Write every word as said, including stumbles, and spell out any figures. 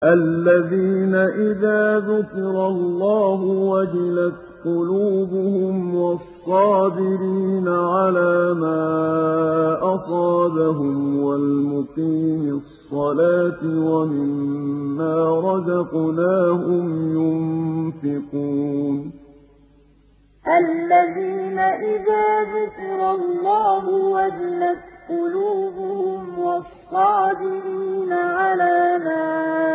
الَّذِينَ إِذَا ذُكِرَ اللَّهُ وَجِلَتْ قُلُوبُهُمْ وَالصَّابِرِينَ عَلَىٰ مَا أَصَابَهُمْ وَالْمُقِيمِي الصَّلَاةِ وَمِمَّا رَزَقْنَاهُمْ يُنفِقُونَ الَّذِينَ إِذَا ذُكِرَ اللَّهُ وَجِلَتْ قُلُوبُهُمْ وَالصَّابِرِينَ عَلَىٰ مَا